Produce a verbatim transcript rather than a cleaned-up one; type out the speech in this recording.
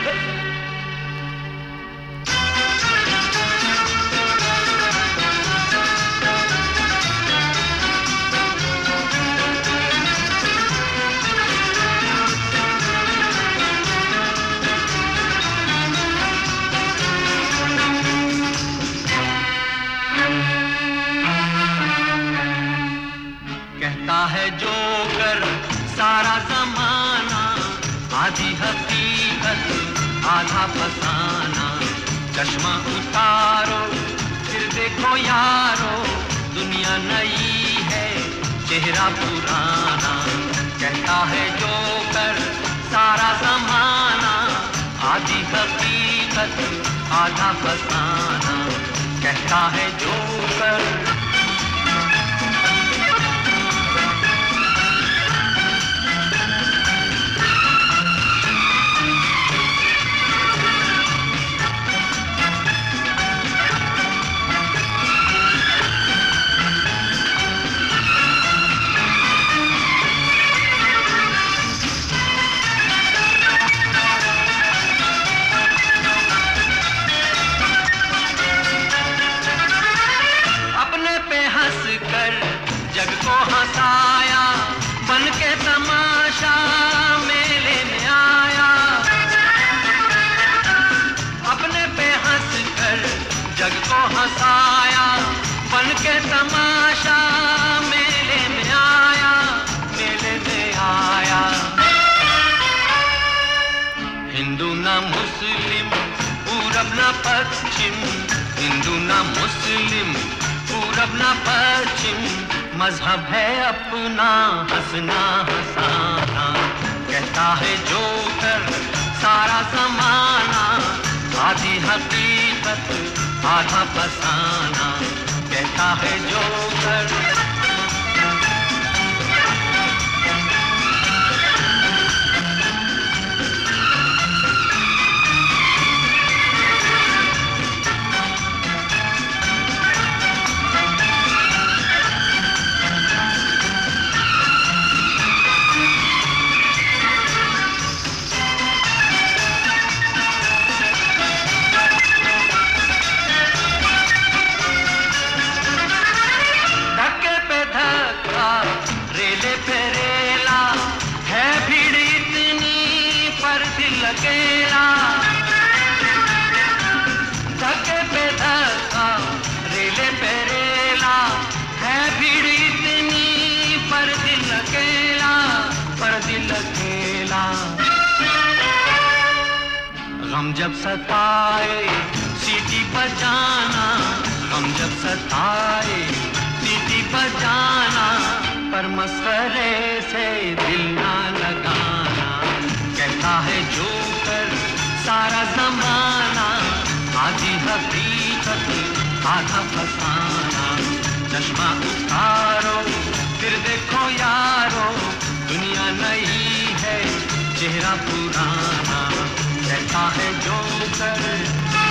कहता है जोकर सारा जमाना, आधी हकीकत आधा फसाना। चश्मा उतारो फिर देखो यारो, दुनिया नई है चेहरा पुराना। कहता है जोकर सारा जमाना, आधी हकीकत आधा फसाना। कहता है जोकर जग को हंसाया, बन के तमाशा मेले में आया। अपने पे हंस कर जग को हंसाया, बन के तमाशा मेले में आया, मेले में आया। हिंदू ना मुस्लिम, पूरब ना पश्चिम, हिंदू ना मुस्लिम, पूरब ना पश्चिम। मजहब है अपना हंसना हंसाना। कहता है जोकर सारा जमाना, आधी हकीकत आधा फसाना। कहता है जोकर रेले पे रेला है, भीड़ इतनी पर दिल अकेला। धक्के पे धक्का रेले पे रेला है, भीड़ इतनी पर दिल अकेला, पर दिल अकेला। गम जब सताए सीटी बजाना, गम जब सताए सीटी बजाना। पर मस्करे से दिल ना लगाना। कहता है जोकर सारा जमाना, आधी हकीकत आधा फसाना। चश्मा उतारो फिर देखो यारो, दुनिया नई है चेहरा पुराना। कहता है जोकर